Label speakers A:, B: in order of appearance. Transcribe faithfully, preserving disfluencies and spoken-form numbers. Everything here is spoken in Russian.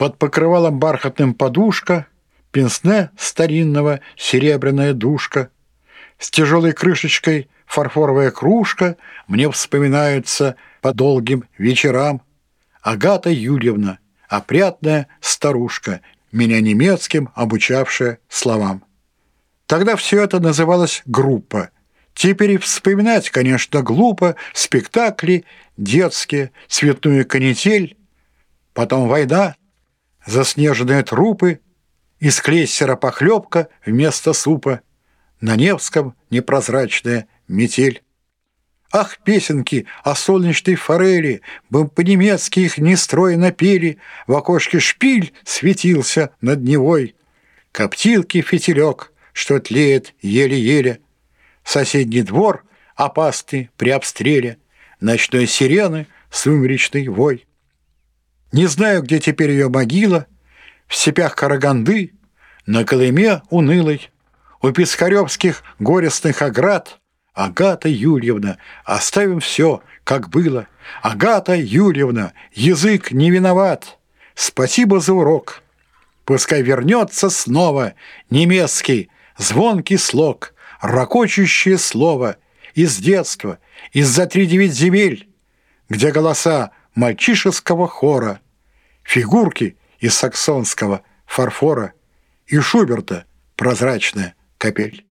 A: Под покрывалом бархатным подушка, пенсне старинного серебряная душка, с тяжелой крышечкой фарфоровая кружка мне вспоминаются по долгим вечерам. Агата Юрьевна, опрятная старушка, меня немецким обучавшая словам. Тогда все это называлось группа. Теперь и вспоминать, конечно, глупо, спектакли детские, цветную канитель, потом война, заснеженные трупы, из клейстера похлебка вместо супа, на Невском непрозрачная метель. Ах, песенки о солнечной форели, мы по-немецки их нестройно пели, в окошке шпиль светился над Невой, коптилки фитилек, что тлеет еле-еле, соседний двор опасный при обстреле, ночной сирены сумеречный вой. Не знаю, где теперь ее могила, в степях Караганды, на Колыме унылой, у пискаревских горестных оград. Агата Юрьевна, оставим все, как было. Агата Юрьевна, язык не виноват. Спасибо за урок. Пускай вернется снова немецкий звонкий слог, ракочущее слово из детства, из-за тридевять земель, где голоса мальчишеского хора, фигурки из саксонского фарфора и Шуберта прозрачная капель.